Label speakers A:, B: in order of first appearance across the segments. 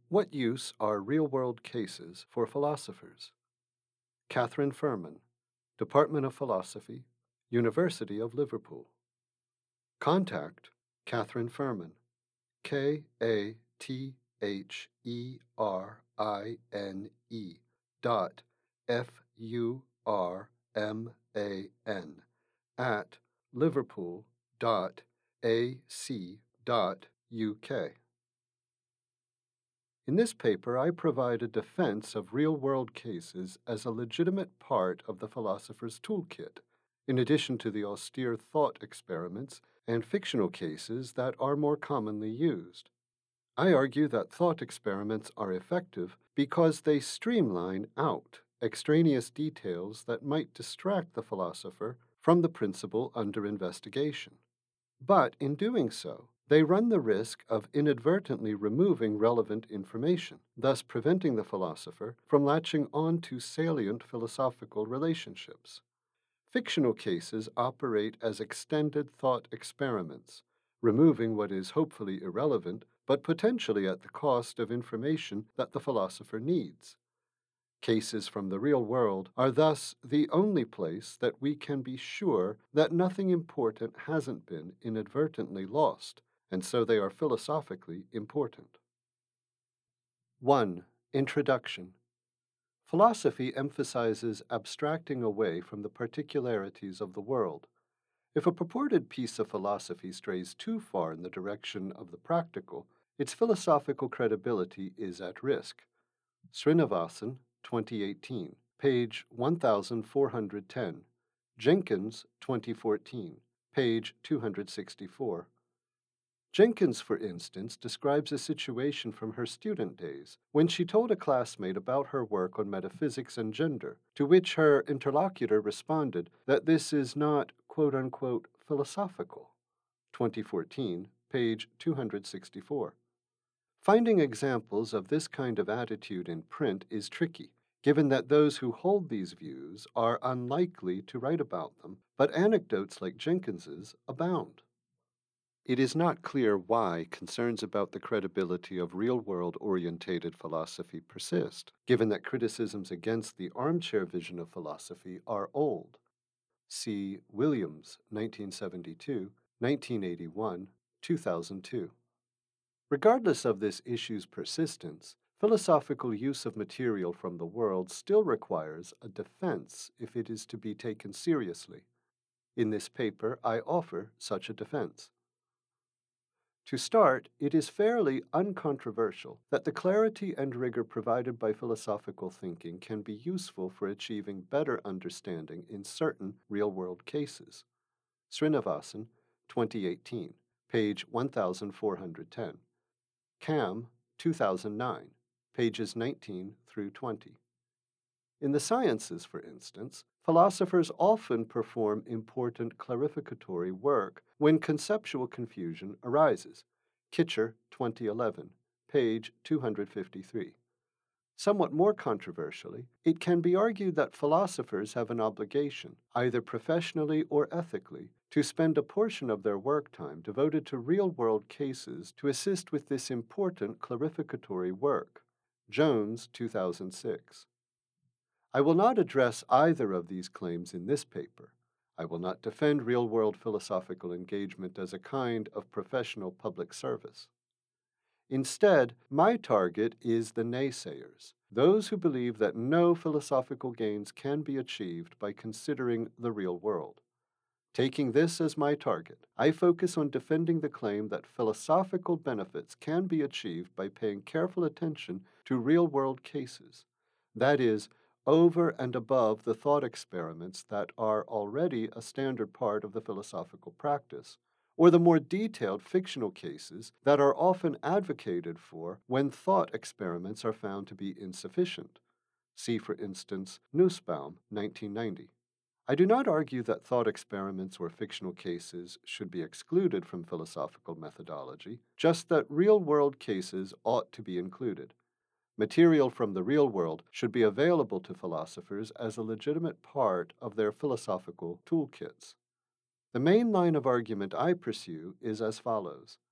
A: What use are real-world cases for philosophers? Catherine Furman, Department of Philosophy, University of Liverpool. Contact Catherine Furman, KATHERINE dot FURMAN at liverpool dot AC dot UK. In this paper, I provide a defense of real-world cases as a legitimate part of the philosopher's toolkit, in addition to the austere thought experiments and fictional cases that are more commonly used. I argue that thought experiments are effective because they streamline out extraneous details that might distract the philosopher from the principle under investigation. But in doing so, they run the risk of inadvertently removing relevant information, thus preventing the philosopher from latching on to salient philosophical relationships. Fictional cases operate as extended thought experiments, removing what is hopefully irrelevant, but potentially at the cost of information that the philosopher needs. Cases from the real world are thus the only place that we can be sure that nothing important hasn't been inadvertently lost, and so they are philosophically important. 1. Introduction. Philosophy emphasizes abstracting away from the particularities of the world. If a purported piece of philosophy strays too far in the direction of the practical, its philosophical credibility is at risk. Srinivasan, 2018, page 1410. Jenkins, 2014, page 264. Jenkins, for instance, describes a situation from her student days when she told a classmate about her work on metaphysics and gender, to which her interlocutor responded that this is not, quote unquote, philosophical. 2014, page 264. Finding examples of this kind of attitude in print is tricky, given that those who hold these views are unlikely to write about them, but anecdotes like Jenkins's abound. It is not clear why concerns about the credibility of real-world orientated philosophy persist, given that criticisms against the armchair vision of philosophy are old. See Williams, 1972, 1981, 2002. Regardless of this issue's persistence, philosophical use of material from the world still requires a defense if it is to be taken seriously. In this paper, I offer such a defense. To start, it is fairly uncontroversial that the clarity and rigor provided by philosophical thinking can be useful for achieving better understanding in certain real-world cases. Srinivasan, 2018, page 1410. Cam, 2009, pages 19 through 20. In the sciences, for instance, philosophers often perform important clarificatory work when conceptual confusion arises. Kitcher, 2011, page 253. Somewhat more controversially, it can be argued that philosophers have an obligation, either professionally or ethically, to spend a portion of their work time devoted to real-world cases to assist with this important clarificatory work. Jones, 2006. I will not address either of these claims in this paper. I will not defend real-world philosophical engagement as a kind of professional public service. Instead, my target is the naysayers, those who believe that no philosophical gains can be achieved by considering the real world. Taking this as my target, I focus on defending the claim that philosophical benefits can be achieved by paying careful attention to real-world cases. That is, over and above the thought experiments that are already a standard part of the philosophical practice, or the more detailed fictional cases that are often advocated for when thought experiments are found to be insufficient. See, for instance, Nussbaum, 1990. I do not argue that thought experiments or fictional cases should be excluded from philosophical methodology, just that real-world cases ought to be included. Material from the real world should be available to philosophers as a legitimate part of their philosophical toolkits. The main line of argument I pursue is as follows.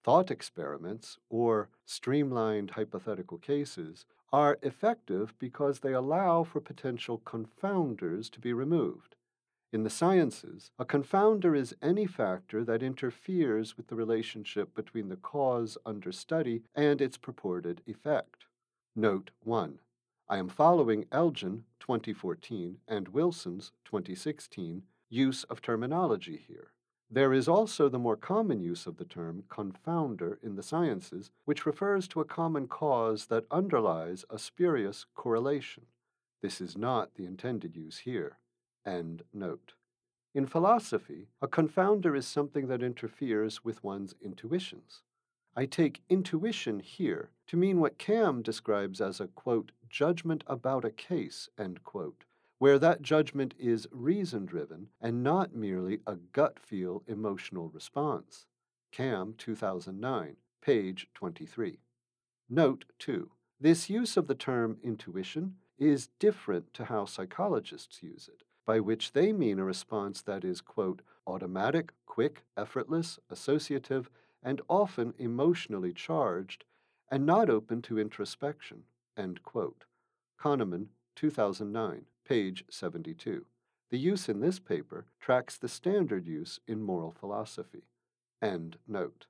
A: Thought experiments, or streamlined hypothetical cases, are effective because they allow for potential confounders to be removed. In the sciences, a confounder is any factor that interferes with the relationship between the cause under study and its purported effect. Note 1. I am following Elgin 2014 and Wilson's 2016 use of terminology here. There is also the more common use of the term confounder in the sciences, which refers to a common cause that underlies a spurious correlation. This is not the intended use here. End note. In philosophy, a confounder is something that interferes with one's intuitions. I take intuition here to mean what Cam describes as a, quote, judgment about a case, end quote, where that judgment is reason-driven and not merely a gut-feel emotional response. Cam, 2009, page 23. Note, too, this use of the term intuition is different to how psychologists use it, by which they mean a response that is, quote, automatic, quick, effortless, associative, and often emotionally charged, and not open to introspection, end quote. Kahneman, 2009, page 72. The use in this paper tracks the standard use in moral philosophy. End note.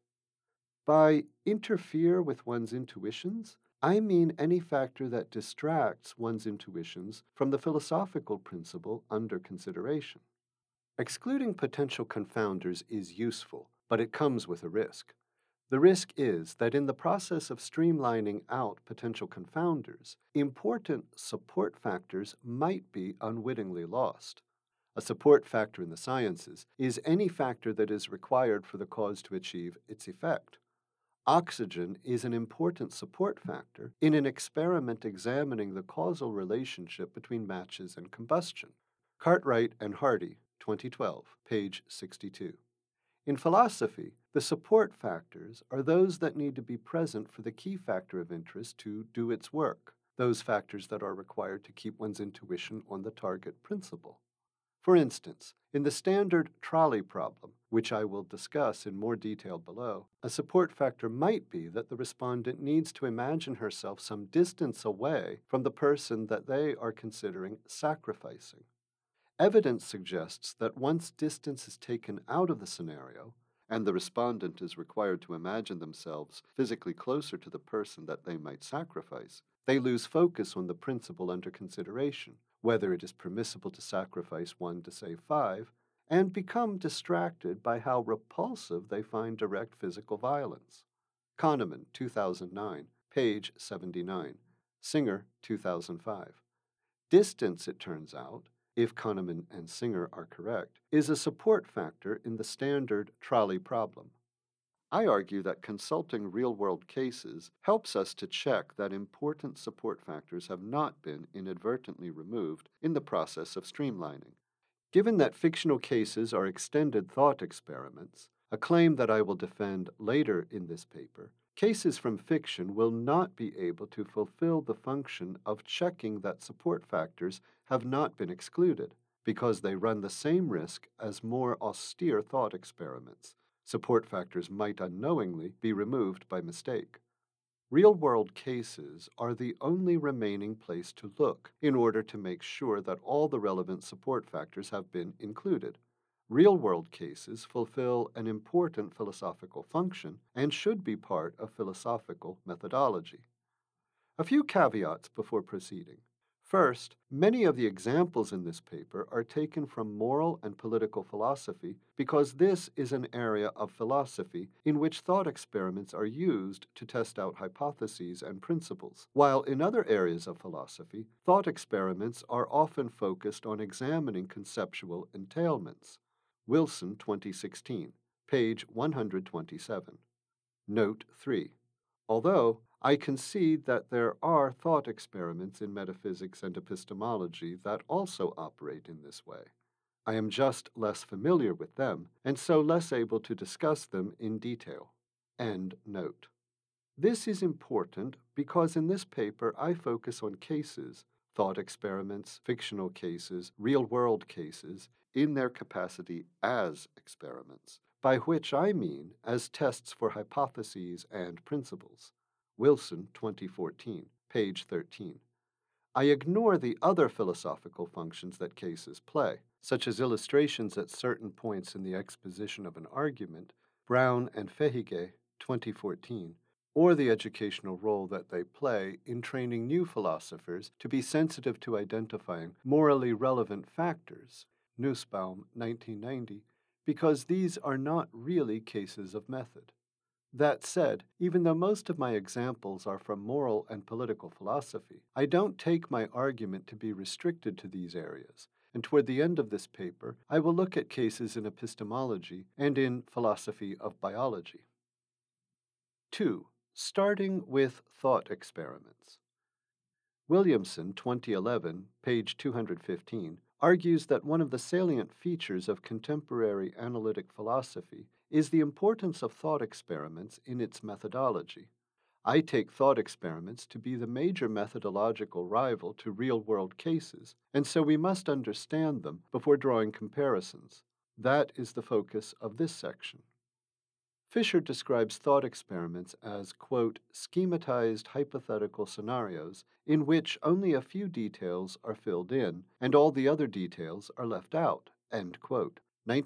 A: By interfere with one's intuitions, I mean any factor that distracts one's intuitions from the philosophical principle under consideration. Excluding potential confounders is useful, but it comes with a risk. The risk is that in the process of streamlining out potential confounders, important support factors might be unwittingly lost. A support factor in the sciences is any factor that is required for the cause to achieve its effect. Oxygen is an important support factor in an experiment examining the causal relationship between matches and combustion. Cartwright and Hardy, 2012, page 62. In philosophy, the support factors are those that need to be present for the key factor of interest to do its work, those factors that are required to keep one's intuition on the target principle. For instance, in the standard trolley problem, which I will discuss in more detail below, a support factor might be that the respondent needs to imagine herself some distance away from the person that they are considering sacrificing. Evidence suggests that once distance is taken out of the scenario, and the respondent is required to imagine themselves physically closer to the person that they might sacrifice, they lose focus on the principle under consideration, whether it is permissible to sacrifice one to save five, and become distracted by how repulsive they find direct physical violence. Kahneman, 2009, page 79. Singer, 2005. Distance, it turns out, if Kahneman and Singer are correct, is a support factor in the standard trolley problem. I argue that consulting real-world cases helps us to check that important support factors have not been inadvertently removed in the process of streamlining. Given that fictional cases are extended thought experiments, a claim that I will defend later in this paper, cases from fiction will not be able to fulfill the function of checking that support factors have not been excluded, because they run the same risk as more austere thought experiments. Support factors might unknowingly be removed by mistake. Real-world cases are the only remaining place to look in order to make sure that all the relevant support factors have been included. Real-world cases fulfill an important philosophical function and should be part of philosophical methodology. A few caveats before proceeding. First, many of the examples in this paper are taken from moral and political philosophy because this is an area of philosophy in which thought experiments are used to test out hypotheses and principles, while in other areas of philosophy, thought experiments are often focused on examining conceptual entailments. Wilson, 2016, page 127. Note 3. Although I concede that there are thought experiments in metaphysics and epistemology that also operate in this way, I am just less familiar with them and so less able to discuss them in detail. End note. This is important because in this paper I focus on cases, thought experiments, fictional cases, real-world cases, in their capacity as experiments, by which I mean as tests for hypotheses and principles. Wilson, 2014, page 13. I ignore the other philosophical functions that cases play, such as illustrations at certain points in the exposition of an argument, Brown and Fehige, 2014, or the educational role that they play in training new philosophers to be sensitive to identifying morally relevant factors, Nussbaum, 1990, because these are not really cases of method. That said, even though most of my examples are from moral and political philosophy, I don't take my argument to be restricted to these areas, and toward the end of this paper, I will look at cases in epistemology and in philosophy of biology. 2. Starting with thought experiments. Williamson, 2011, page 215, argues that one of the salient features of contemporary analytic philosophy is the importance of thought experiments in its methodology. I take thought experiments to be the major methodological rival to real-world cases, and so we must understand them before drawing comparisons. That is the focus of this section. Fisher describes thought experiments as, quote, schematized hypothetical scenarios in which only a few details are filled in and all the other details are left out, end quote.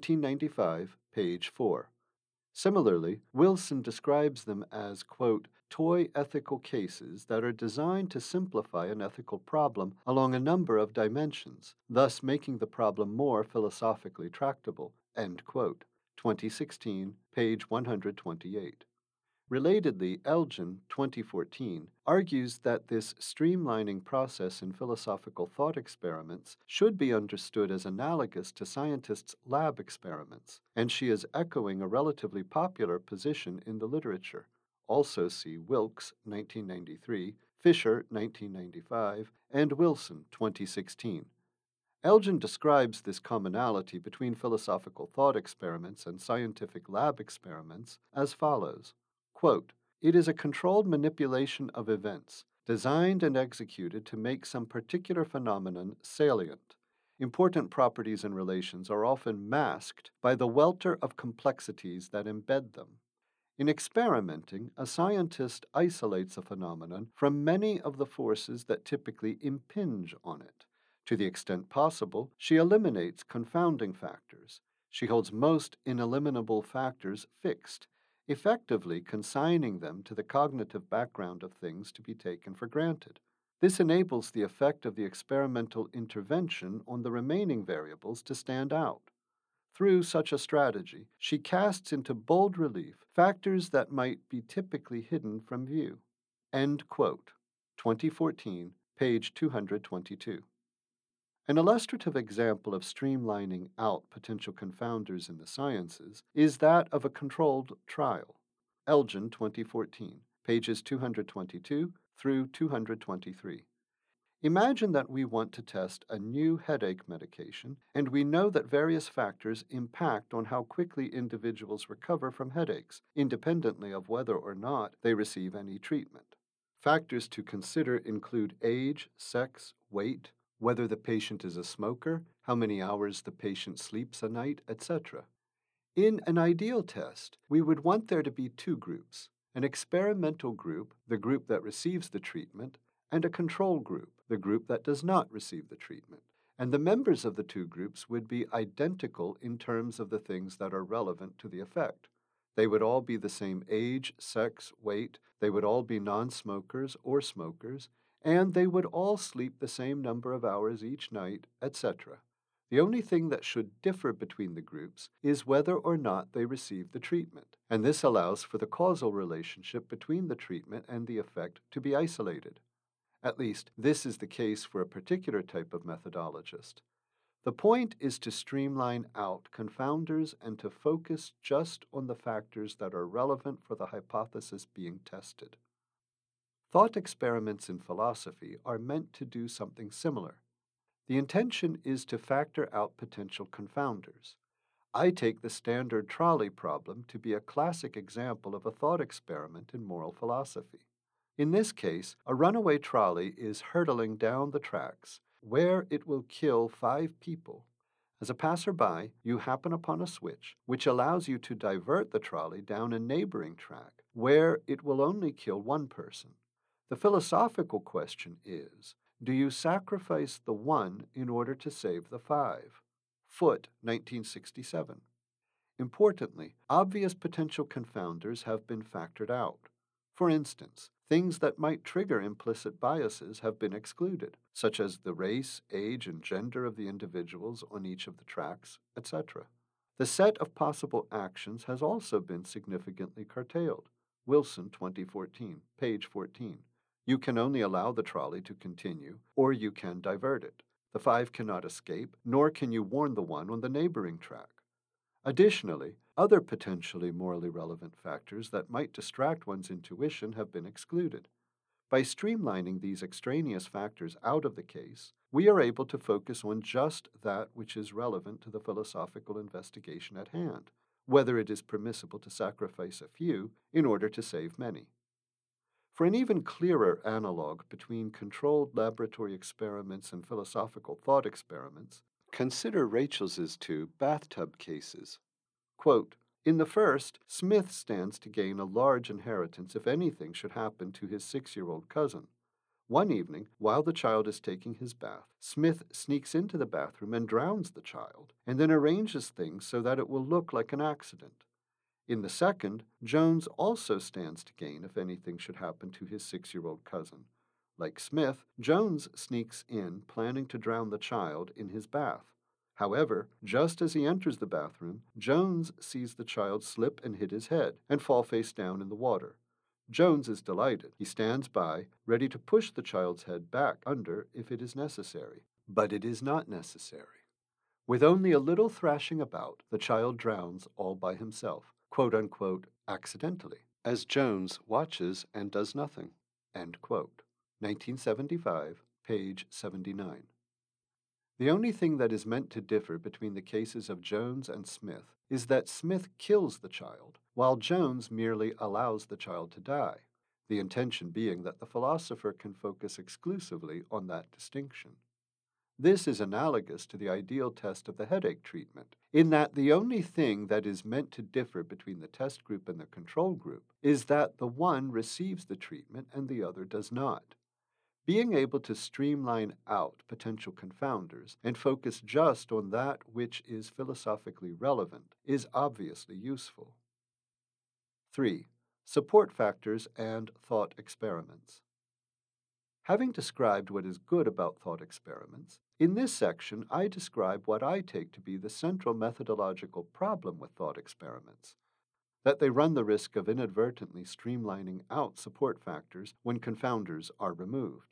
A: 1995, page 4. Similarly, Wilson describes them as, quote, toy ethical cases that are designed to simplify an ethical problem along a number of dimensions, thus making the problem more philosophically tractable, end quote. 2016, page 128. Relatedly, Elgin, 2014, argues that this streamlining process in philosophical thought experiments should be understood as analogous to scientists' lab experiments, and she is echoing a relatively popular position in the literature. Also see Wilkes, 1993, Fisher, 1995, and Wilson, 2016. Elgin describes this commonality between philosophical thought experiments and scientific lab experiments as follows. Quote, it is a controlled manipulation of events, designed and executed to make some particular phenomenon salient. Important properties and relations are often masked by the welter of complexities that embed them. In experimenting, a scientist isolates a phenomenon from many of the forces that typically impinge on it. To the extent possible, she eliminates confounding factors. She holds most ineliminable factors fixed, effectively consigning them to the cognitive background of things to be taken for granted. This enables the effect of the experimental intervention on the remaining variables to stand out. Through such a strategy, she casts into bold relief factors that might be typically hidden from view. End quote. 2014, page 222. An illustrative example of streamlining out potential confounders in the sciences is that of a controlled trial. Elgin, 2014, pages 222 through 223. Imagine that we want to test a new headache medication, and we know that various factors impact on how quickly individuals recover from headaches, independently of whether or not they receive any treatment. Factors to consider include age, sex, weight, whether the patient is a smoker, how many hours the patient sleeps a night, etc. In an ideal test, we would want there to be two groups, an experimental group, the group that receives the treatment, and a control group, the group that does not receive the treatment. And the members of the two groups would be identical in terms of the things that are relevant to the effect. They would all be the same age, sex, weight, they would all be non-smokers or smokers, and they would all sleep the same number of hours each night, etc. The only thing that should differ between the groups is whether or not they receive the treatment, and this allows for the causal relationship between the treatment and the effect to be isolated. At least, this is the case for a particular type of methodologist. The point is to streamline out confounders and to focus just on the factors that are relevant for the hypothesis being tested. Thought experiments in philosophy are meant to do something similar. The intention is to factor out potential confounders. I take the standard trolley problem to be a classic example of a thought experiment in moral philosophy. In this case, a runaway trolley is hurtling down the tracks where it will kill 5 people. As a passerby, you happen upon a switch which allows you to divert the trolley down a neighboring track where it will only kill one person. The philosophical question is, do you sacrifice the one in order to save the five? Foote, 1967. Importantly, obvious potential confounders have been factored out. For instance, things that might trigger implicit biases have been excluded, such as the race, age, and gender of the individuals on each of the tracks, etc. The set of possible actions has also been significantly curtailed. Wilson, 2014, page 14. You can only allow the trolley to continue, or you can divert it. The five cannot escape, nor can you warn the one on the neighboring track. Additionally, other potentially morally relevant factors that might distract one's intuition have been excluded. By streamlining these extraneous factors out of the case, we are able to focus on just that which is relevant to the philosophical investigation at hand, whether it is permissible to sacrifice a few in order to save many. For an even clearer analog between controlled laboratory experiments and philosophical thought experiments, consider Rachel's two bathtub cases. Quote, in the first, Smith stands to gain a large inheritance if anything should happen to his 6-year-old cousin. One evening, while the child is taking his bath, Smith sneaks into the bathroom and drowns the child, and then arranges things so that it will look like an accident. In the second, Jones also stands to gain if anything should happen to his 6-year-old cousin. Like Smith, Jones sneaks in planning to drown the child in his bath. However, just as he enters the bathroom, Jones sees the child slip and hit his head and fall face down in the water. Jones is delighted. He stands by, ready to push the child's head back under if it is necessary. But it is not necessary. With only a little thrashing about, the child drowns all by himself, quote unquote, accidentally, as Jones watches and does nothing. End quote. 1975, page 79. The only thing that is meant to differ between the cases of Jones and Smith is that Smith kills the child, while Jones merely allows the child to die, the intention being that the philosopher can focus exclusively on that distinction. This is analogous to the ideal test of the headache treatment, in that the only thing that is meant to differ between the test group and the control group is that the one receives the treatment and the other does not. Being able to streamline out potential confounders and focus just on that which is philosophically relevant is obviously useful. 3. Support factors and thought experiments. Having described what is good about thought experiments, in this section I describe what I take to be the central methodological problem with thought experiments, that they run the risk of inadvertently streamlining out support factors when confounders are removed.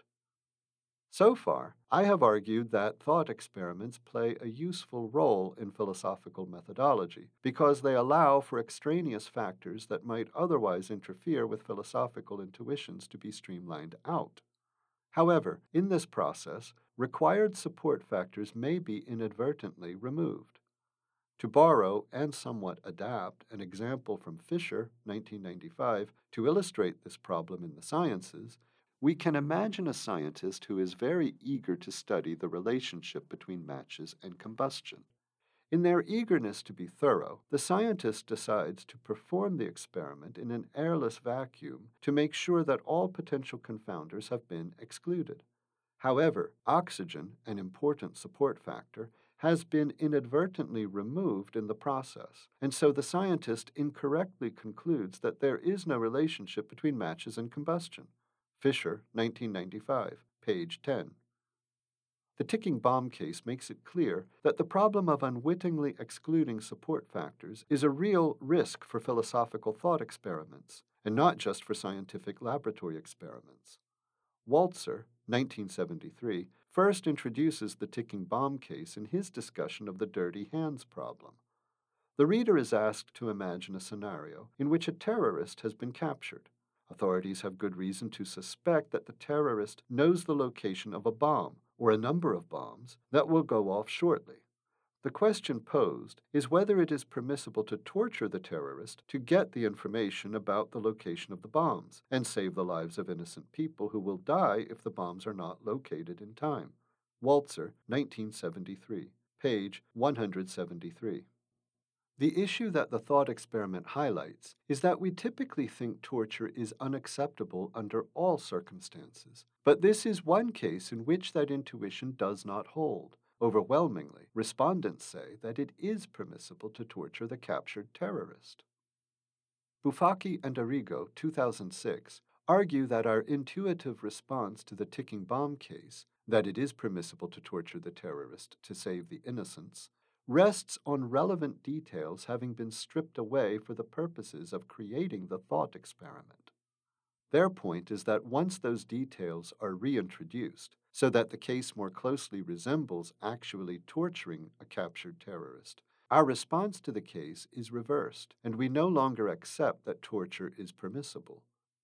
A: So far, I have argued that thought experiments play a useful role in philosophical methodology because they allow for extraneous factors that might otherwise interfere with philosophical intuitions to be streamlined out. However, in this process, required support factors may be inadvertently removed. To borrow and somewhat adapt an example from Fisher, 1995, to illustrate this problem in the sciences, we can imagine a scientist who is very eager to study the relationship between matches and combustion. In their eagerness to be thorough, the scientist decides to perform the experiment in an airless vacuum to make sure that all potential confounders have been excluded. However, oxygen, an important support factor, has been inadvertently removed in the process, and so the scientist incorrectly concludes that there is no relationship between matches and combustion. Fisher, 1995, page 10. The ticking bomb case makes it clear that the problem of unwittingly excluding support factors is a real risk for philosophical thought experiments, and not just for scientific laboratory experiments. Walzer, 1973, first introduces the ticking bomb case in his discussion of the dirty hands problem. The reader is asked to imagine a scenario in which a terrorist has been captured. Authorities have good reason to suspect that the terrorist knows the location of a bomb, or a number of bombs, that will go off shortly. The question posed is whether it is permissible to torture the terrorist to get the information about the location of the bombs and save the lives of innocent people who will die if the bombs are not located in time. Walzer, 1973, page 173. The issue that the thought experiment highlights is that we typically think torture is unacceptable under all circumstances. But this is one case in which that intuition does not hold. Overwhelmingly, respondents say that it is permissible to torture the captured terrorist. Bufacchi and Arrigo, 2006, argue that our intuitive response to the ticking bomb case, that it is permissible to torture the terrorist to save the innocents, rests on relevant details having been stripped away for the purposes of creating the thought experiment. Their point is that once those details are reintroduced, so that the case more closely resembles actually torturing a captured terrorist, our response to the case is reversed, and we no longer accept that torture is permissible.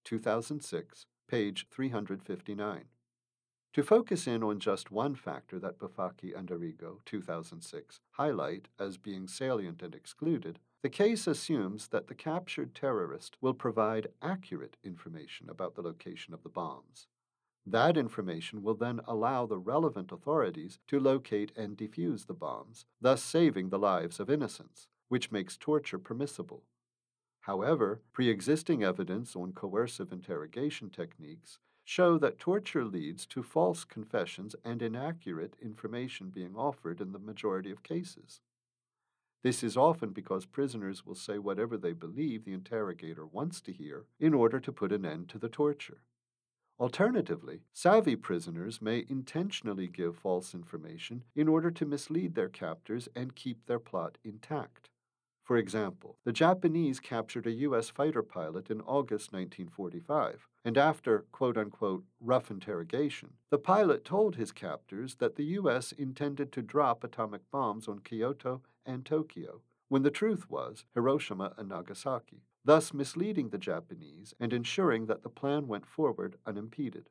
A: 2006, page 359. To focus in on just one factor that Bufacchi and Arrigo, 2006, highlight as being salient and excluded, the case assumes that the captured terrorist will provide accurate information about the location of the bombs. That information will then allow the relevant authorities to locate and defuse the bombs, thus saving the lives of innocents, which makes torture permissible. However, pre-existing evidence on coercive interrogation techniques show that torture leads to false confessions and inaccurate information being offered in the majority of cases. This is often because prisoners will say whatever they believe the interrogator wants to hear in order to put an end to the torture. Alternatively, savvy prisoners may intentionally give false information in order to mislead their captors and keep their plot intact. For example, the Japanese captured a U.S. fighter pilot in August 1945, and after quote-unquote rough interrogation, the pilot told his captors that the U.S. intended to drop atomic bombs on Kyoto and Tokyo, when the truth was Hiroshima and Nagasaki, thus misleading the Japanese and ensuring that the plan went forward unimpeded.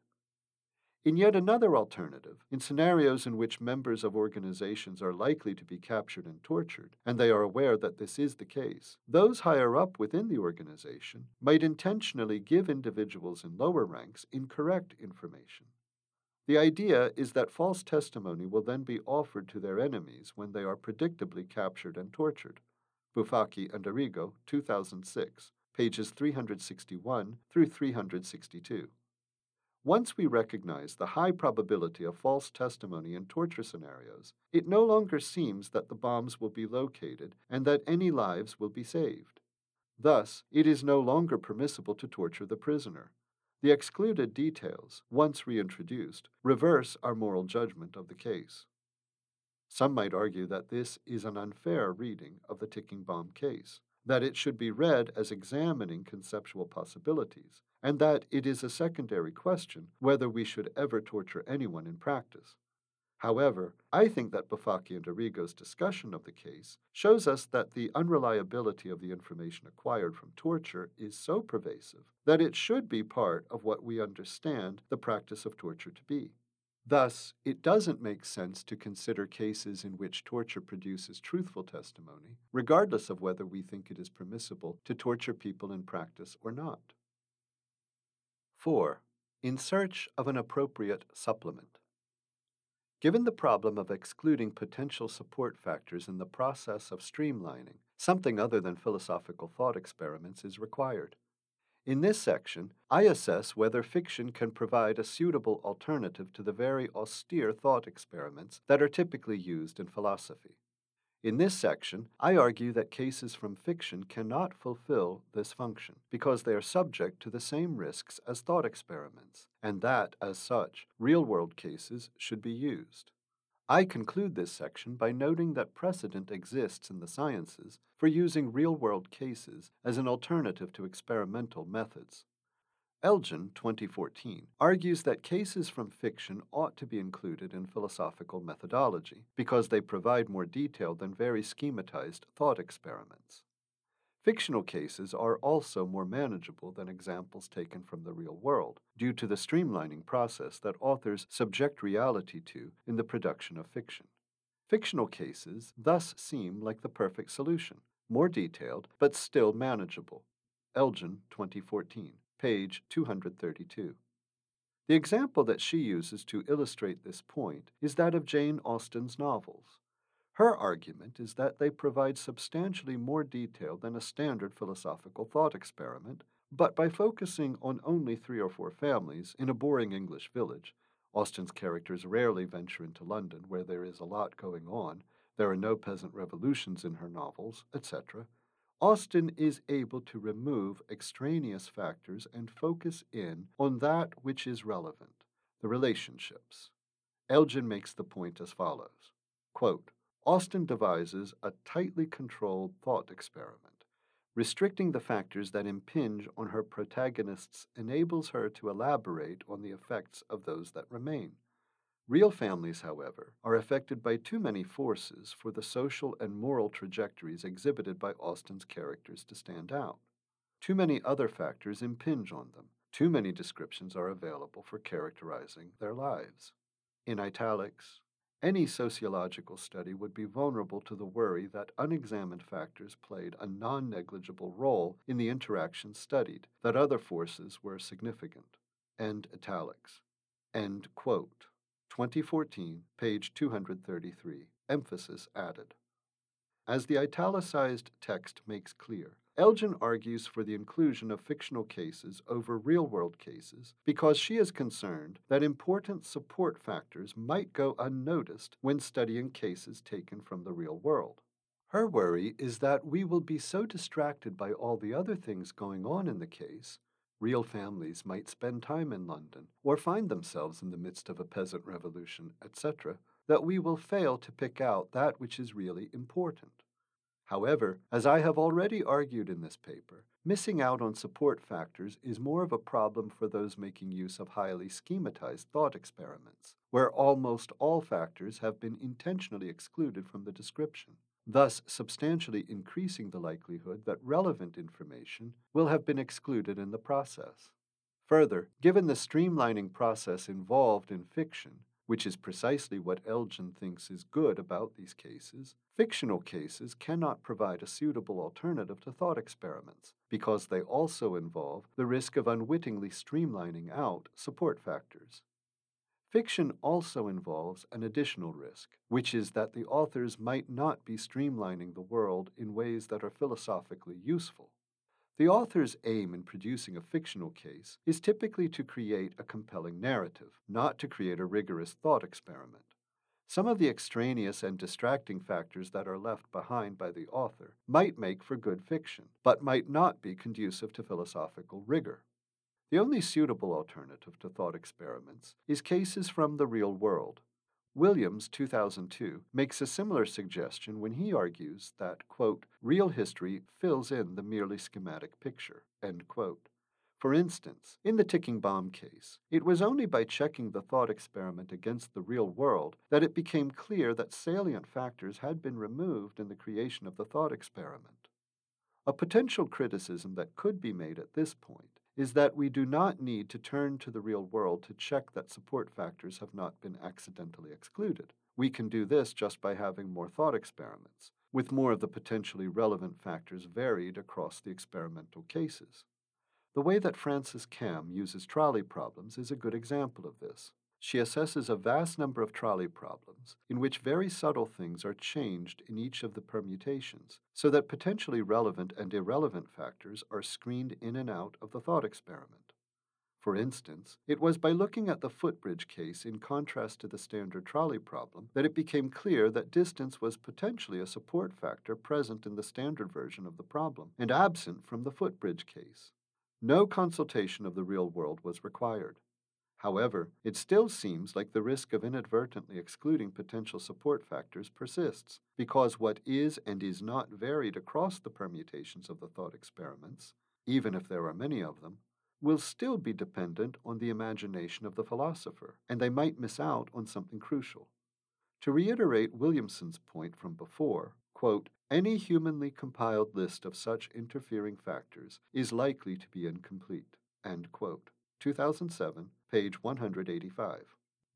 A: In yet another alternative, in scenarios in which members of organizations are likely to be captured and tortured, and they are aware that this is the case, those higher up within the organization might intentionally give individuals in lower ranks incorrect information. The idea is that false testimony will then be offered to their enemies when they are predictably captured and tortured. Bufacchi and Arrigo, 2006, pages 361 through 362. Once we recognize the high probability of false testimony in torture scenarios, it no longer seems that the bombs will be located and that any lives will be saved. Thus, it is no longer permissible to torture the prisoner. The excluded details, once reintroduced, reverse our moral judgment of the case. Some might argue that this is an unfair reading of the ticking bomb case, that it should be read as examining conceptual possibilities, and that it is a secondary question whether we should ever torture anyone in practice. However, I think that Bufacchi and Arrigo's discussion of the case shows us that the unreliability of the information acquired from torture is so pervasive that it should be part of what we understand the practice of torture to be. Thus, it doesn't make sense to consider cases in which torture produces truthful testimony, regardless of whether we think it is permissible to torture people in practice or not. 4. In search of an appropriate supplement. Given the problem of excluding potential support factors in the process of streamlining, something other than philosophical thought experiments is required. In this section, I assess whether fiction can provide a suitable alternative to the very austere thought experiments that are typically used in philosophy. In this section, I argue that cases from fiction cannot fulfill this function because they are subject to the same risks as thought experiments, and that, as such, real-world cases should be used. I conclude this section by noting that precedent exists in the sciences for using real-world cases as an alternative to experimental methods. Elgin, 2014, argues that cases from fiction ought to be included in philosophical methodology because they provide more detailed than very schematized thought experiments. Fictional cases are also more manageable than examples taken from the real world, due to the streamlining process that authors subject reality to in the production of fiction. Fictional cases thus seem like the perfect solution, more detailed but still manageable. Elgin, 2014, page 232. The example that she uses to illustrate this point is that of Jane Austen's novels. Her argument is that they provide substantially more detail than a standard philosophical thought experiment, but by focusing on only 3 or 4 families in a boring English village, Austen's characters rarely venture into London where there is a lot going on, there are no peasant revolutions in her novels, etc. Austen is able to remove extraneous factors and focus in on that which is relevant, the relationships. Elgin makes the point as follows, quote, Austen devises a tightly controlled thought experiment. Restricting the factors that impinge on her protagonists enables her to elaborate on the effects of those that remain. Real families, however, are affected by too many forces for the social and moral trajectories exhibited by Austen's characters to stand out. Too many other factors impinge on them. Too many descriptions are available for characterizing their lives. In italics, any sociological study would be vulnerable to the worry that unexamined factors played a non-negligible role in the interactions studied, that other forces were significant. End italics. End quote. 2014, page 233. Emphasis added. As the italicized text makes clear, Elgin argues for the inclusion of fictional cases over real-world cases because she is concerned that important support factors might go unnoticed when studying cases taken from the real world. Her worry is that we will be so distracted by all the other things going on in the case. Real families might spend time in London or find themselves in the midst of a peasant revolution, etc., that we will fail to pick out that which is really important. However, as I have already argued in this paper, missing out on support factors is more of a problem for those making use of highly schematized thought experiments, where almost all factors have been intentionally excluded from the description, thus substantially increasing the likelihood that relevant information will have been excluded in the process. Further, given the streamlining process involved in fiction, which is precisely what Elgin thinks is good about these cases, fictional cases cannot provide a suitable alternative to thought experiments, because they also involve the risk of unwittingly streamlining out support factors. Fiction also involves an additional risk, which is that the authors might not be streamlining the world in ways that are philosophically useful. The author's aim in producing a fictional case is typically to create a compelling narrative, not to create a rigorous thought experiment. Some of the extraneous and distracting factors that are left behind by the author might make for good fiction, but might not be conducive to philosophical rigor. The only suitable alternative to thought experiments is cases from the real world. Williams, 2002, makes a similar suggestion when he argues that, quote, real history fills in the merely schematic picture, end quote. For instance, in the ticking bomb case, it was only by checking the thought experiment against the real world that it became clear that salient factors had been removed in the creation of the thought experiment. A potential criticism that could be made at this point is that we do not need to turn to the real world to check that support factors have not been accidentally excluded. We can do this just by having more thought experiments, with more of the potentially relevant factors varied across the experimental cases. The way that Frances Camm uses trolley problems is a good example of this. She assesses a vast number of trolley problems in which very subtle things are changed in each of the permutations, so that potentially relevant and irrelevant factors are screened in and out of the thought experiment. For instance, it was by looking at the footbridge case in contrast to the standard trolley problem that it became clear that distance was potentially a support factor present in the standard version of the problem and absent from the footbridge case. No consultation of the real world was required. However, it still seems like the risk of inadvertently excluding potential support factors persists, because what is and is not varied across the permutations of the thought experiments, even if there are many of them, will still be dependent on the imagination of the philosopher, and they might miss out on something crucial. To reiterate Williamson's point from before, quote, any humanly compiled list of such interfering factors is likely to be incomplete, end quote. 2007, page 185.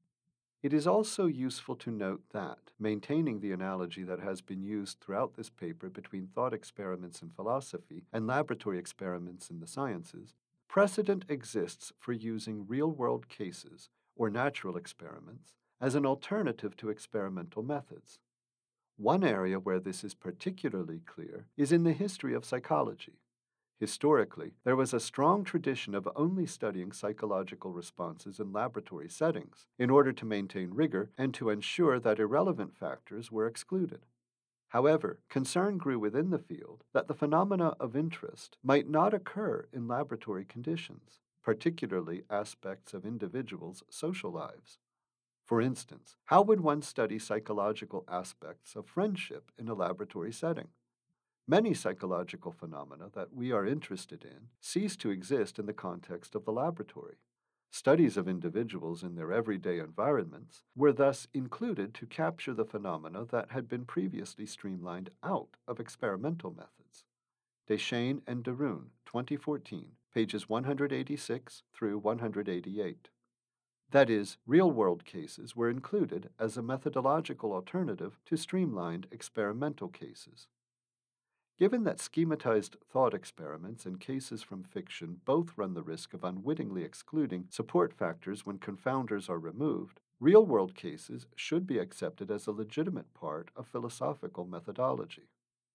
A: It is also useful to note that, maintaining the analogy that has been used throughout this paper between thought experiments in philosophy and laboratory experiments in the sciences, precedent exists for using real-world cases, or natural experiments, as an alternative to experimental methods. One area where this is particularly clear is in the history of psychology. Historically, there was a strong tradition of only studying psychological responses in laboratory settings in order to maintain rigor and to ensure that irrelevant factors were excluded. However, concern grew within the field that the phenomena of interest might not occur in laboratory conditions, particularly aspects of individuals' social lives. For instance, how would one study psychological aspects of friendship in a laboratory setting? Many psychological phenomena that we are interested in cease to exist in the context of the laboratory. Studies of individuals in their everyday environments were thus included to capture the phenomena that had been previously streamlined out of experimental methods. Deschênes and Deroon, 2014, pages 186 through 188. That is, real-world cases were included as a methodological alternative to streamlined experimental cases. Given that schematized thought experiments and cases from fiction both run the risk of unwittingly excluding support factors when confounders are removed, real-world cases should be accepted as a legitimate part of philosophical methodology.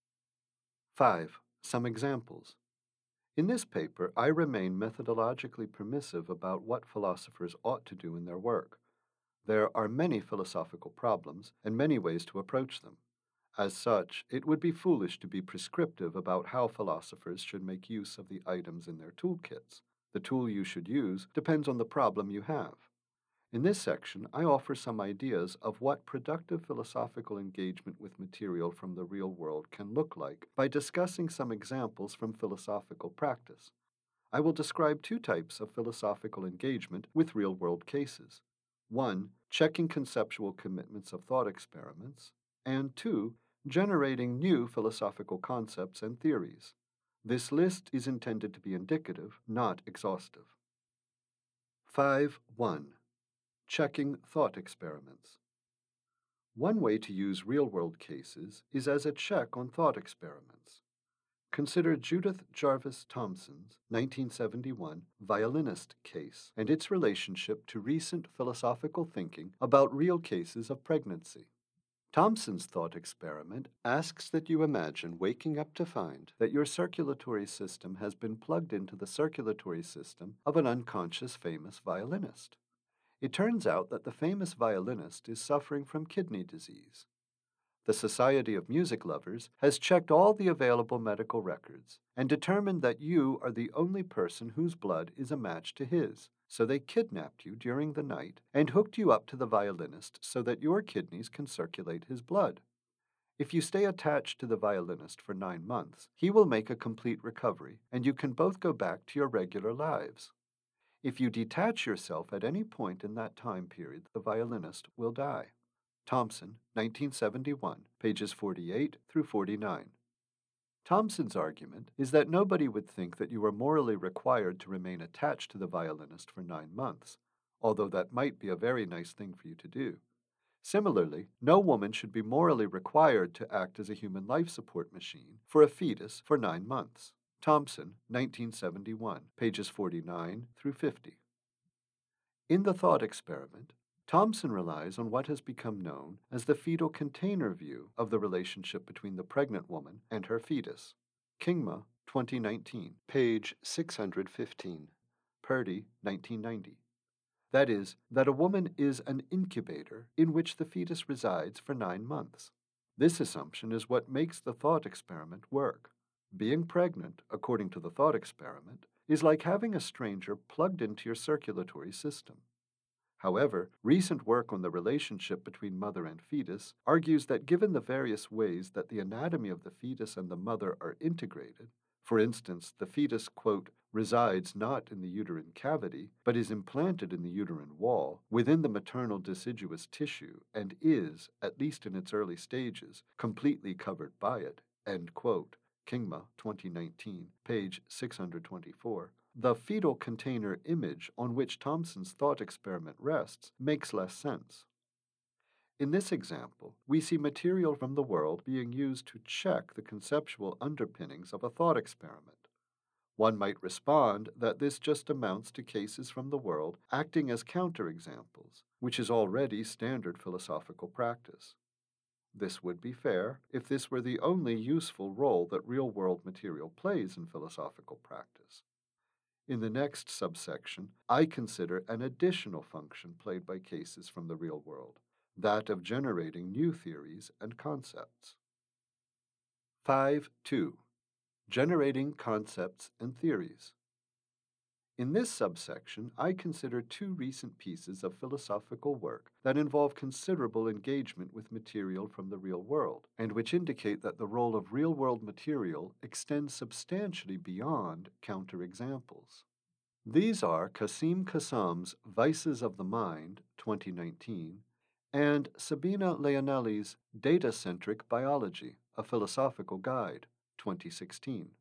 A: 5. Some examples. In this paper, I remain methodologically permissive about what philosophers ought to do in their work. There are many philosophical problems and many ways to approach them. As such, it would be foolish to be prescriptive about how philosophers should make use of the items in their toolkits. The tool you should use depends on the problem you have. In this section, I offer some ideas of what productive philosophical engagement with material from the real world can look like by discussing some examples from philosophical practice. I will describe two types of philosophical engagement with real-world cases. 1. Checking conceptual commitments of thought experiments, and 2. Generating new philosophical concepts and theories. This list is intended to be indicative, not exhaustive. 5.1. Checking thought experiments. One way to use real-world cases is as a check on thought experiments. Consider Judith Jarvis Thomson's 1971 violinist case and its relationship to recent philosophical thinking about real cases of pregnancy. Thomson's thought experiment asks that you imagine waking up to find that your circulatory system has been plugged into the circulatory system of an unconscious famous violinist. It turns out that the famous violinist is suffering from kidney disease. The Society of Music Lovers has checked all the available medical records and determined that you are the only person whose blood is a match to his, so they kidnapped you during the night and hooked you up to the violinist so that your kidneys can circulate his blood. If you stay attached to the violinist for 9 months, he will make a complete recovery and you can both go back to your regular lives. If you detach yourself at any point in that time period, the violinist will die. Thomson, 1971, pages 48 through 49. Thomson's argument is that nobody would think that you are morally required to remain attached to the violinist for 9 months, although that might be a very nice thing for you to do. Similarly, no woman should be morally required to act as a human life support machine for a fetus for 9 months. Thomson, 1971, pages 49 through 50. In the thought experiment, Thomson relies on what has become known as the fetal container view of the relationship between the pregnant woman and her fetus. Kingma, 2019, page 615. Purdy, 1990. That is, that a woman is an incubator in which the fetus resides for 9 months. This assumption is what makes the thought experiment work. Being pregnant, according to the thought experiment, is like having a stranger plugged into your circulatory system. However, recent work on the relationship between mother and fetus argues that given the various ways that the anatomy of the fetus and the mother are integrated, for instance, the fetus, quote, resides not in the uterine cavity, but is implanted in the uterine wall, within the maternal deciduous tissue, and is, at least in its early stages, completely covered by it, end quote. Kingma, 2019, page 624. The fetal container image on which Thomson's thought experiment rests makes less sense. In this example, we see material from the world being used to check the conceptual underpinnings of a thought experiment. One might respond that this just amounts to cases from the world acting as counterexamples, which is already standard philosophical practice. This would be fair if this were the only useful role that real world material plays in philosophical practice. In the next subsection, I consider an additional function played by cases from the real world, that of generating new theories and concepts. 5.2. Generating concepts and theories. In this subsection, I consider two recent pieces of philosophical work that involve considerable engagement with material from the real world, and which indicate that the role of real-world material extends substantially beyond counterexamples. These are Kasim Kassam's Vices of the Mind, 2019, and Sabina Leonelli's Data-Centric Biology, A Philosophical Guide, 2016.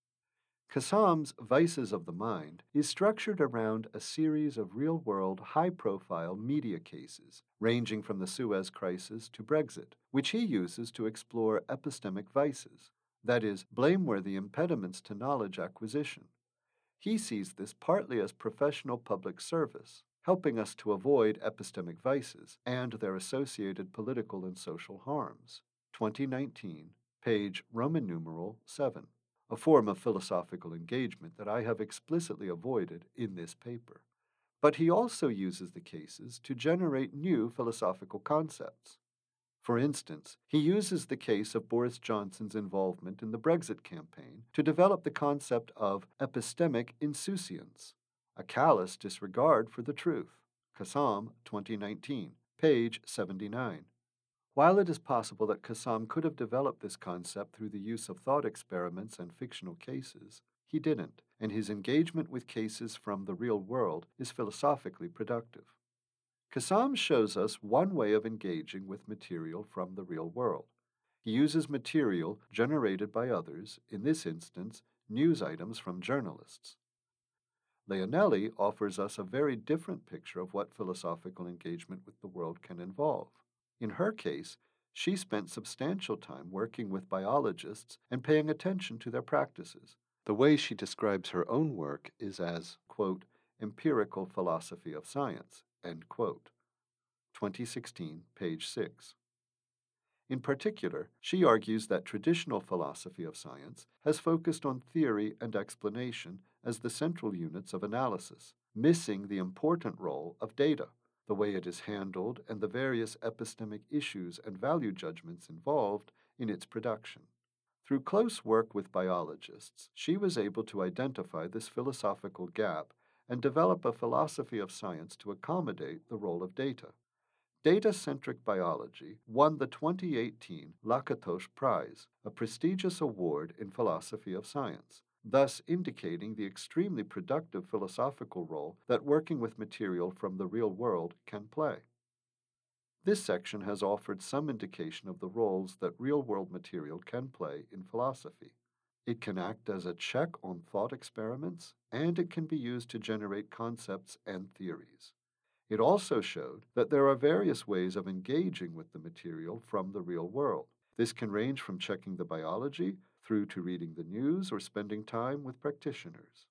A: Kassam's Vices of the Mind is structured around a series of real-world, high-profile media cases, ranging from the Suez Crisis to Brexit, which he uses to explore epistemic vices, that is, blameworthy impediments to knowledge acquisition. He sees this partly as professional public service, helping us to avoid epistemic vices and their associated political and social harms. 2019, page Roman numeral 7, a form of philosophical engagement that I have explicitly avoided in this paper. But he also uses the cases to generate new philosophical concepts. For instance, he uses the case of Boris Johnson's involvement in the Brexit campaign to develop the concept of epistemic insouciance, a callous disregard for the truth. Kassam, 2019, page 79. While it is possible that Kassam could have developed this concept through the use of thought experiments and fictional cases, he didn't, and his engagement with cases from the real world is philosophically productive. Kassam shows us one way of engaging with material from the real world. He uses material generated by others, in this instance, news items from journalists. Leonelli offers us a very different picture of what philosophical engagement with the world can involve. In her case, she spent substantial time working with biologists and paying attention to their practices. The way she describes her own work is as, quote, empirical philosophy of science, end quote. 2016, page 6. In particular, she argues that traditional philosophy of science has focused on theory and explanation as the central units of analysis, missing the important role of data, the way it is handled, and the various epistemic issues and value judgments involved in its production. Through close work with biologists, she was able to identify this philosophical gap and develop a philosophy of science to accommodate the role of data. Data-centric biology won the 2018 Lakatos Prize, a prestigious award in philosophy of science, thus indicating the extremely productive philosophical role that working with material from the real world can play. This section has offered some indication of the roles that real-world material can play in philosophy. It can act as a check on thought experiments, and it can be used to generate concepts and theories. It also showed that there are various ways of engaging with the material from the real world. This can range from checking the biology through to reading the news or spending time with practitioners.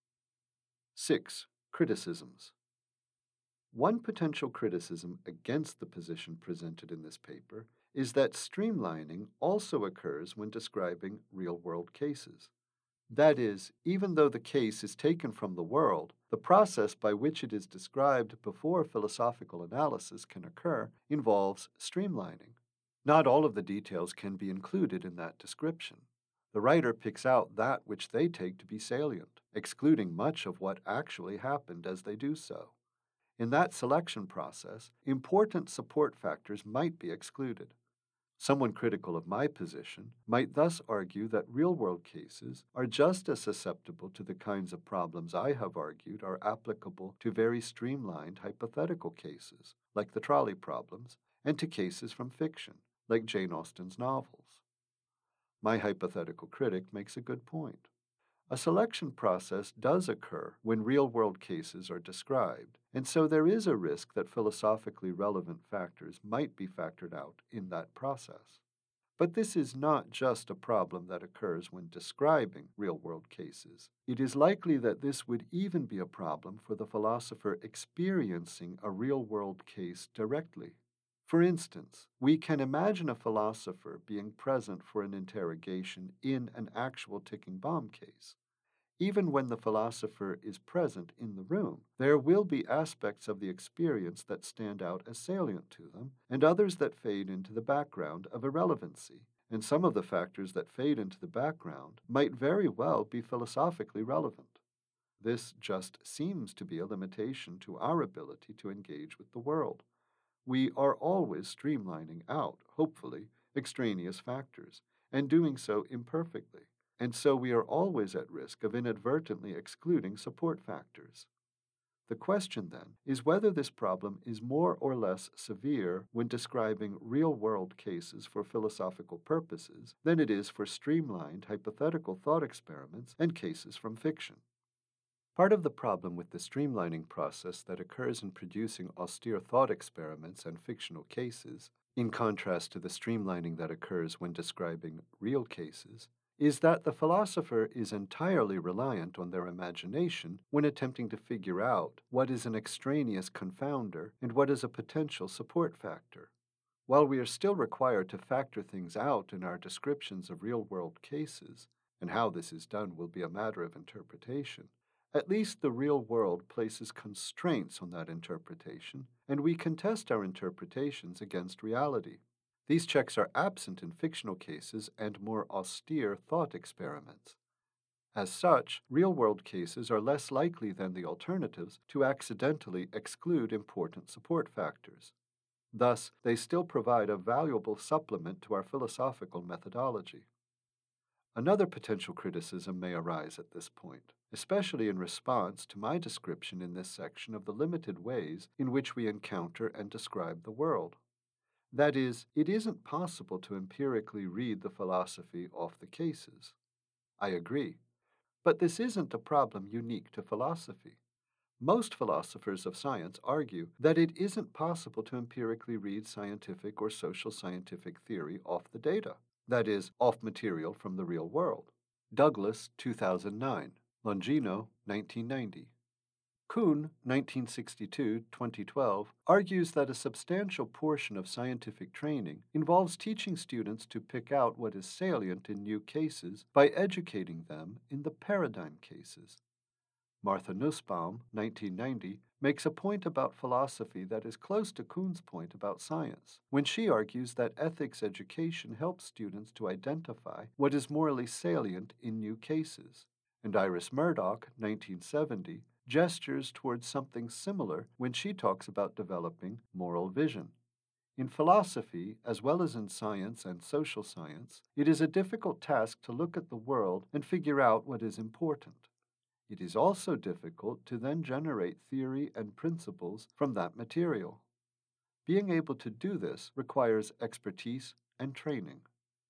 A: 6. Criticisms. One potential criticism against the position presented in this paper is that streamlining also occurs when describing real-world cases. That is, even though the case is taken from the world, the process by which it is described before philosophical analysis can occur involves streamlining. Not all of the details can be included in that description. The writer picks out that which they take to be salient, excluding much of what actually happened as they do so. In that selection process, important support factors might be excluded. Someone critical of my position might thus argue that real-world cases are just as susceptible to the kinds of problems I have argued are applicable to very streamlined hypothetical cases, like the trolley problems, and to cases from fiction, like Jane Austen's novels. My hypothetical critic makes a good point. A selection process does occur when real-world cases are described, and so there is a risk that philosophically relevant factors might be factored out in that process. But this is not just a problem that occurs when describing real-world cases. It is likely that this would even be a problem for the philosopher experiencing a real-world case directly. For instance, we can imagine a philosopher being present for an interrogation in an actual ticking bomb case. Even when the philosopher is present in the room, there will be aspects of the experience that stand out as salient to them, and others that fade into the background of irrelevancy. And some of the factors that fade into the background might very well be philosophically relevant. This just seems to be a limitation to our ability to engage with the world. We are always streamlining out, hopefully, extraneous factors, and doing so imperfectly. And so we are always at risk of inadvertently excluding support factors. The question, then, is whether this problem is more or less severe when describing real world cases for philosophical purposes than it is for streamlined hypothetical thought experiments and cases from fiction. Part of the problem with the streamlining process that occurs in producing austere thought experiments and fictional cases, in contrast to the streamlining that occurs when describing real cases, is that the philosopher is entirely reliant on their imagination when attempting to figure out what is an extraneous confounder and what is a potential support factor. While we are still required to factor things out in our descriptions of real world cases, and how this is done will be a matter of interpretation, at least the real world places constraints on that interpretation, and we can test our interpretations against reality. These checks are absent in fictional cases and more austere thought experiments. As such, real world cases are less likely than the alternatives to accidentally exclude important support factors. Thus, they still provide a valuable supplement to our philosophical methodology. Another potential criticism may arise at this point, especially in response to my description in this section of the limited ways in which we encounter and describe the world. That is, it isn't possible to empirically read the philosophy off the cases. I agree. But this isn't a problem unique to philosophy. Most philosophers of science argue that it isn't possible to empirically read scientific or social scientific theory off the data, that is, off material from the real world. Douglas, 2009. Longino, 1990. Kuhn, 1962-2012, argues that a substantial portion of scientific training involves teaching students to pick out what is salient in new cases by educating them in the paradigm cases. Martha Nussbaum, 1990, makes a point about philosophy that is close to Kuhn's point about science, when she argues that ethics education helps students to identify what is morally salient in new cases. And Iris Murdoch, 1970, gestures towards something similar when she talks about developing moral vision. In philosophy, as well as in science and social science, it is a difficult task to look at the world and figure out what is important. It is also difficult to then generate theory and principles from that material. Being able to do this requires expertise and training.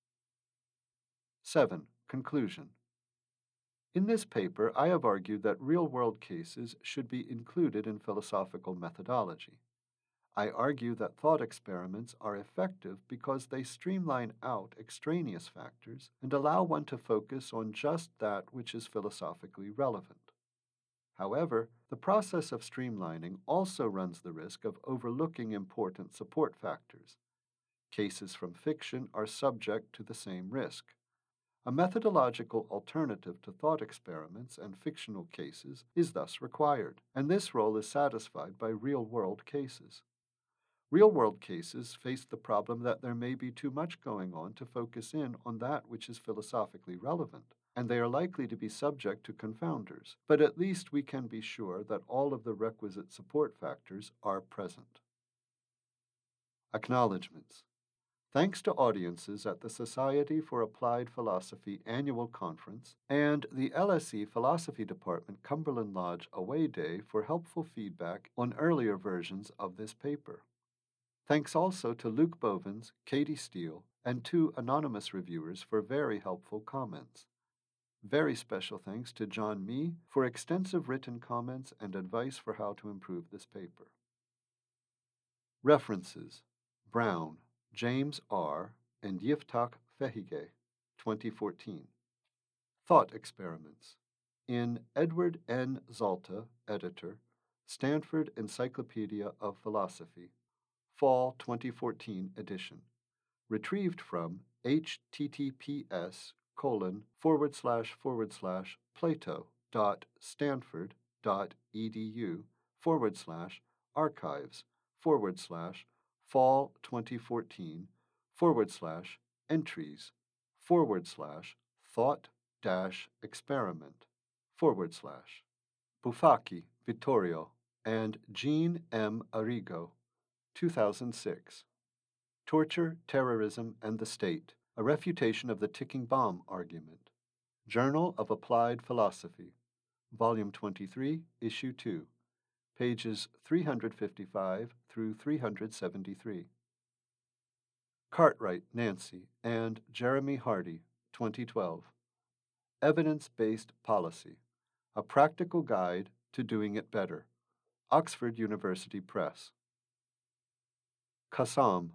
A: 7. Conclusion. In this paper, I have argued that real-world cases should be included in philosophical methodology. I argue that thought experiments are effective because they streamline out extraneous factors and allow one to focus on just that which is philosophically relevant. However, the process of streamlining also runs the risk of overlooking important support factors. Cases from fiction are subject to the same risk. A methodological alternative to thought experiments and fictional cases is thus required, and this role is satisfied by real-world cases. Real-world cases face the problem that there may be too much going on to focus in on that which is philosophically relevant, and they are likely to be subject to confounders, but at least we can be sure that all of the requisite support factors are present. Acknowledgements. Thanks to audiences at the Society for Applied Philosophy Annual Conference and the LSE Philosophy Department Cumberland Lodge Away Day for helpful feedback on earlier versions of this paper. Thanks also to Luke Bovens, Katie Steele, and 2 anonymous reviewers for very helpful comments. Very special thanks to John Mee for extensive written comments and advice for how to improve this paper. References: Brown, James R., and Yiftach Fehige, 2014. Thought Experiments. In Edward N. Zalta, editor, Stanford Encyclopedia of Philosophy, Fall 2014 edition. Retrieved from https://plato.stanford.edu/archives/fall 2014 /entries/thought-experiment/ Bufacchi, Vittorio, and Jean M. Arrigo, 2006. Torture, Terrorism, and the State, A Refutation of the Ticking Bomb Argument. Journal of Applied Philosophy, Volume 23, Issue 2, pages 355 through 373. Cartwright, Nancy, and Jeremy Hardy, 2012. Evidence-Based Policy, A Practical Guide to Doing It Better. Oxford University Press. Kasim,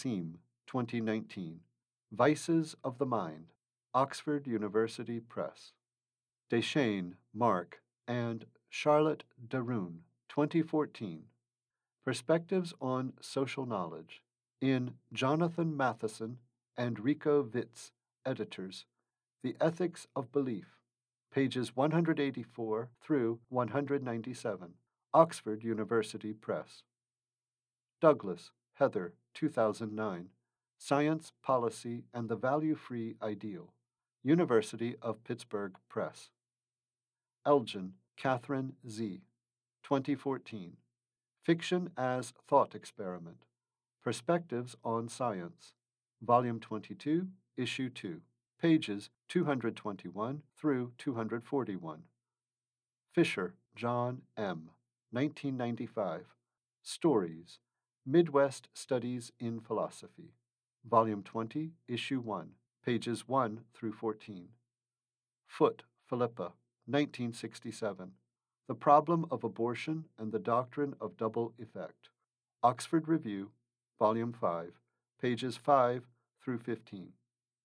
A: 2019. Vices of the Mind. Oxford University Press. Deschênes, Mark, and Charlotte Darroun, 2014. Perspectives on Social Knowledge. In Jonathan Matheson and Rico Witz, editors. The Ethics of Belief. Pages 184 through 197. Oxford University Press. Douglas, Heather, 2009. Science, Policy, and the Value-Free Ideal. University of Pittsburgh Press. Elgin, Catherine Z., 2014. Fiction as Thought Experiment. Perspectives on Science. Volume 22, Issue 2, pages 221 through 241. Fisher, John M., 1995. Stories. Midwest Studies in Philosophy. Volume 20, Issue 1, pages 1 through 14. Foote, Philippa, 1967. The Problem of Abortion and the Doctrine of Double Effect. Oxford Review, Volume 5, pages 5 through 15.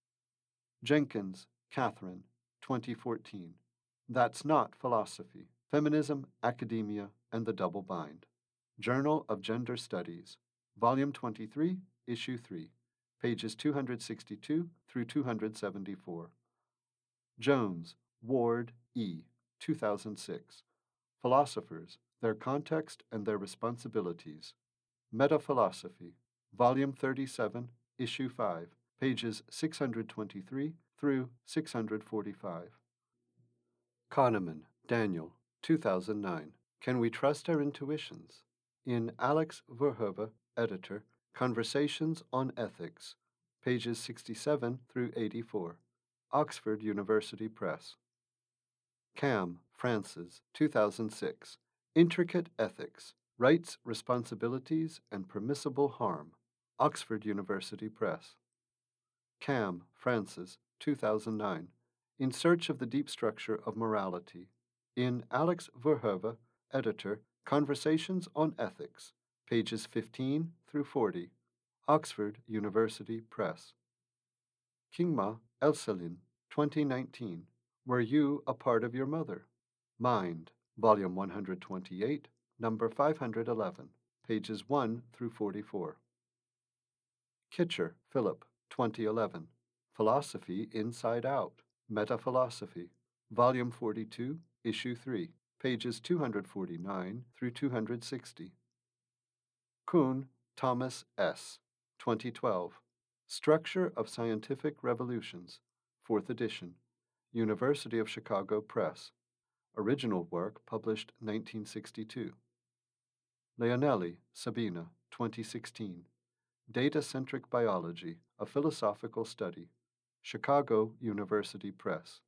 A: Jenkins, Catherine, 2014. That's Not Philosophy. Feminism, Academia, and the Double Bind. Journal of Gender Studies, Volume 23, Issue 3, pages 262 through 274. Jones, Ward E., 2006. Philosophers, Their Context and Their Responsibilities. Metaphilosophy, Volume 37, Issue 5, pages 623 through 645. Kahneman, Daniel, 2009. Can We Trust Our Intuitions? In Alex Verhoeven, editor, Conversations on Ethics, pages 67 through 84. Oxford University Press. Cam, Francis, 2006. Intricate Ethics, Rights, Responsibilities, and Permissible Harm. Oxford University Press. Cam, Francis, 2009. In Search of the Deep Structure of Morality. In Alex Verhoeven, editor, Conversations on Ethics, pages 15 through 40. Oxford University Press. Kingma, Elselin, 2019. Were You a Part of Your Mother? Mind, Volume 128, number 511, pages 1 through 44. Kitcher, Philip, 2011. Philosophy Inside Out, Metaphilosophy, Volume 42, Issue 3, pages 249 through 260. Kuhn, Thomas S., 2012. Structure of Scientific Revolutions, 4th edition, University of Chicago Press. Original work published 1962. Leonelli, Sabina, 2016. Data-Centric Biology, A Philosophical Study. Chicago University Press.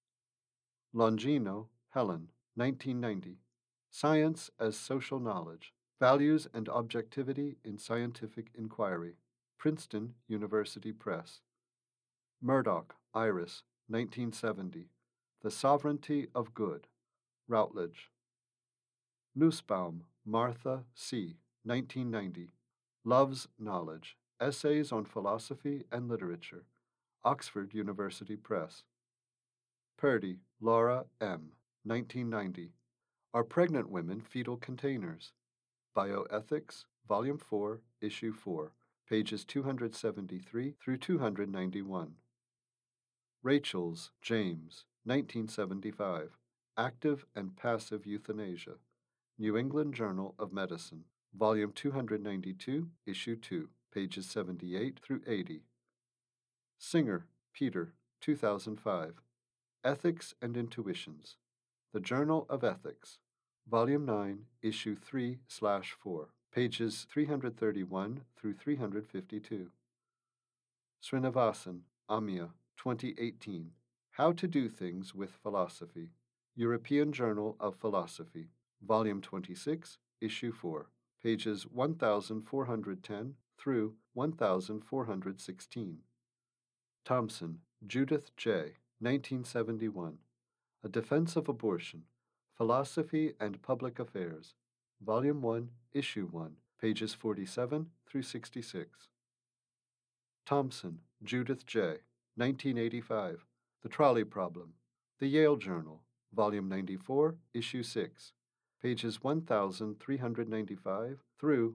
A: Longino, Helen, 1990. Science as Social Knowledge, Values and Objectivity in Scientific Inquiry. Princeton University Press. Murdoch, Iris, 1970. The Sovereignty of Good. Routledge. Nussbaum, Martha C., 1990. Love's Knowledge, Essays on Philosophy and Literature. Oxford University Press. Purdy, Laura M., 1990. Are Pregnant Women Fetal Containers? Bioethics, Volume 4, Issue 4, pages 273 through 291. Rachels, James, 1975. Active and Passive Euthanasia. New England Journal of Medicine, Volume 292, Issue 2, pages 78 through 80. Singer, Peter, 2005. Ethics and Intuitions. The Journal of Ethics, Volume 9, Issue 3/4, pages 331 through 352. Srinivasan, Amya, 2018. How to Do Things with Philosophy. European Journal of Philosophy, Volume 26, Issue 4, pages 1410 through 1416. Thompson, Judith J., 1971. A Defense of Abortion, Philosophy and Public Affairs, Volume 1, Issue 1, pages 47 through 66. Thompson, Judith J., 1985. The Trolley Problem, The Yale Journal, Volume 94, Issue 6, pages 1395 through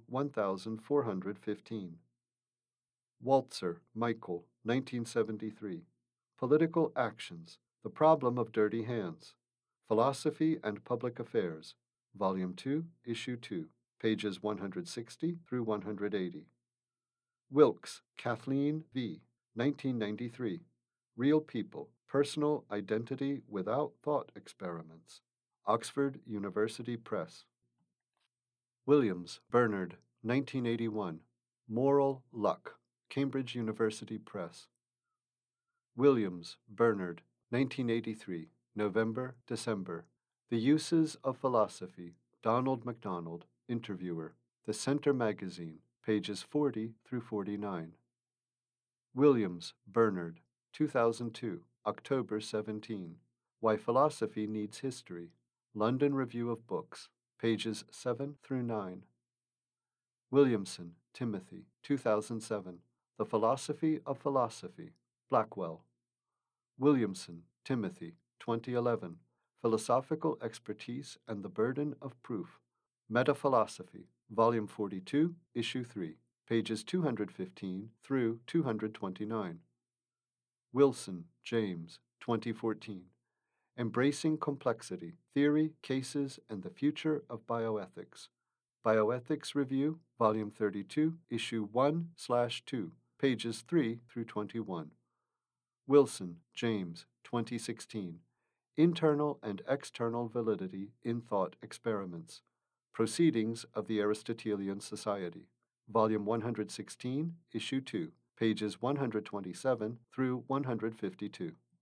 A: 1415. Waltzer, Michael, 1973. Political Actions, The Problem of Dirty Hands, Philosophy and Public Affairs, Volume 2, Issue 2, pages 160 through 180. Wilkes, Kathleen V., 1993. Real People, Personal Identity Without Thought Experiments, Oxford University Press. Williams, Bernard, 1981. Moral Luck, Cambridge University Press. Williams, Bernard, 1983, November, December. The Uses of Philosophy, Donald MacDonald, Interviewer, The Center Magazine, pages 40 through 49. Williams, Bernard, 2002, October 17. Why Philosophy Needs History, London Review of Books, pages 7 through 9. Williamson, Timothy, 2007. The Philosophy of Philosophy, Blackwell. Williamson, Timothy, 2011. Philosophical Expertise and the Burden of Proof, Metaphilosophy, Volume 42, Issue 3, pages 215 through 229. Wilson, James, 2014. Embracing Complexity, Theory, Cases, and the Future of Bioethics, Bioethics Review, Volume 32, Issue 1/2, pages 3 through 21. Wilson, James, 2016. Internal and External Validity in Thought Experiments, Proceedings of the Aristotelian Society, Volume 116, Issue 2, pages 127 through 152.